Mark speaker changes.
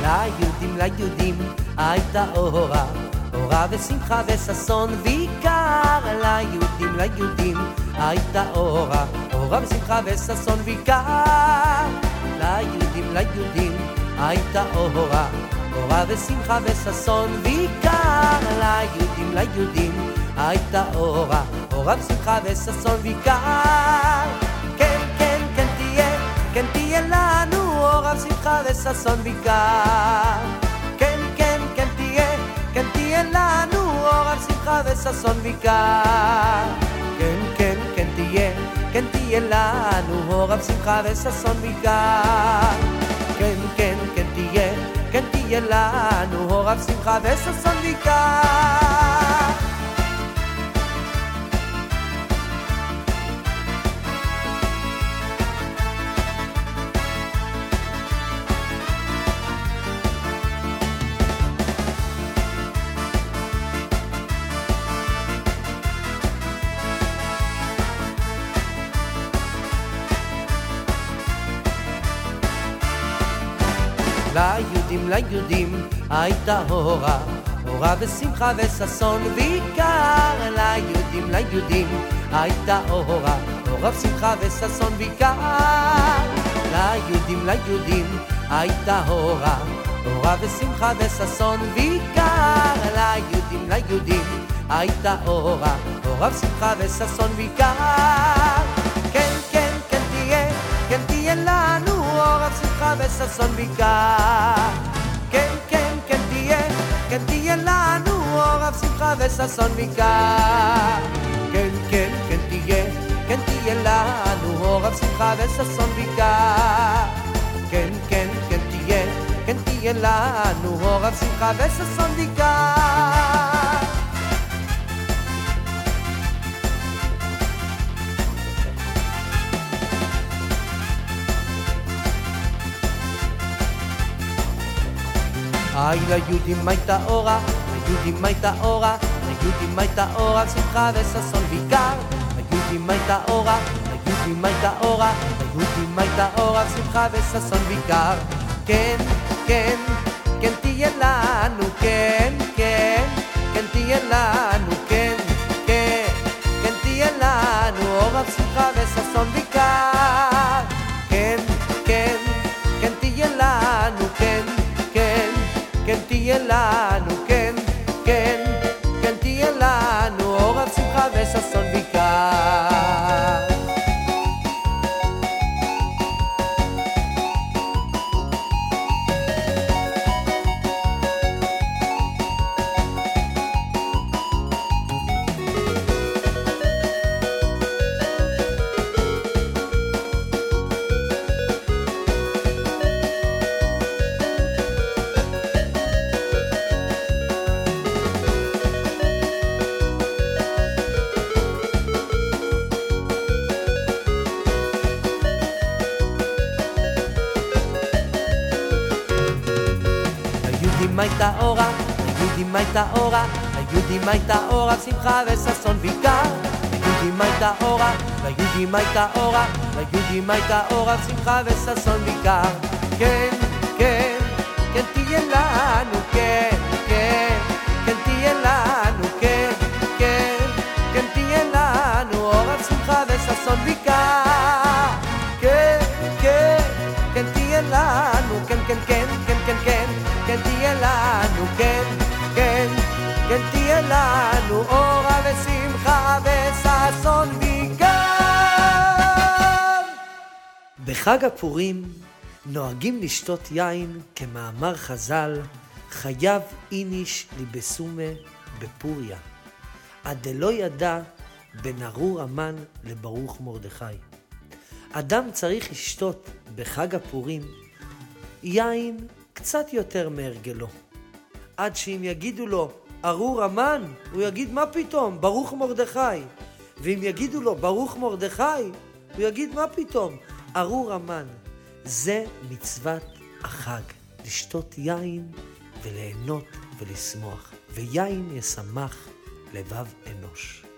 Speaker 1: ליהודים הייתה אורה, אורה ושמחה וששון ויקר. ליהודים הייתה אורה, אורה ושמחה וששון ויקר. ליהודים הייתה אורה, אורה ושמחה וששון ויקר. ליהודים הייתה אורה, אורה ושמחה וששון ויקר. כן, כן, כן תהיה, כן תהיה לנו אורה ושמחה וששון ויקר. כן, כן, כן תהיה, כן תהיה לנו אורה ושמחה וששון ויקר. כן, כן, כן תהיה, כן תהיה לנו אורה ושמחה וששון ויקר. כן, כן, כן תהיה, כן תהיה לנו אורה ושמחה וששון ויקר. ליהודים הייתה אורה, אורה ושמחה וששון ויקר. ליהודים הייתה אורה, אורה ושמחה וששון ויקר. ליהודים הייתה אורה, אורה ושמחה וששון ויקר. ליהודים הייתה אורה, אורה ושמחה וששון ויקר. כן, כן, כן תהיה, כן תהיה לנו אורה ושמחה וששון ויקר. כן, כן, כן תהיה, כן תהיה לנו אורה ושמחה וששון ויקר. כן, כן, כן תהיה, כן תהיה לנו אורה ושמחה וששון ויקר. כן, כן, כן תהיה, כן תהיה לנו אורה ושמחה וששון ויקר. ליהודים הייתה אורה, ליהודים הייתה אורה, ליהודים הייתה אורה, שמחה וששון ויקר. ליהודים הייתה אורה, ליהודים הייתה אורה, ליהודים הייתה אורה, שמחה וששון ויקר. כן, כן, כן תהיה לנו, כן, כן, כן תהיה לנו, כן, כן, כן תהיה לנו אורה, שמחה וששון ויקר. כן, כן, כן תהיה לנו, כן, כן, כן תהיה לנו, כן, כן, כן תהיה לנו אורה ושמחה וששון ויקר. הייתה אורה, ליהודים הייתה אורה, ליהודים הייתה אורה, שמחה וששון ויקר. ליהודים הייתה אורה, ליהודים הייתה אורה, ליהודים הייתה אורה, שמחה וששון ויקר. כן, כן, כן תהיה לנו, כן, כן, כן תהיה לנו, כן, כן, כן תהיה לנו אורה, שמחה וששון ויקר. כן, כן, כן תהיה לנו, כן, כן, כן, כן, כן, כן, כן תהיה לנו, כן, כן, כן תהיה לנו אורה ושמחה וששון ויקר. בחג הפורים נוהגים לשתות יין כמאמר חז"ל, חייב איניש ליבסומה בפוריה, עד דלא ידע בין ארור המן לברוך מרדכי. אדם צריך לשתות בחג הפורים יין קצת יותר מהרגלו, עד שאם יגידו לו ארור המן, הוא יגיד מה פתאום, ברוך מרדכי. ואם יגידו לו ברוך מרדכי, הוא יגיד מה פתאום, ארור המן. זה מצוות החג, לשתות יין וליהנות ולשמוח, ויין ישמח לבב אנוש.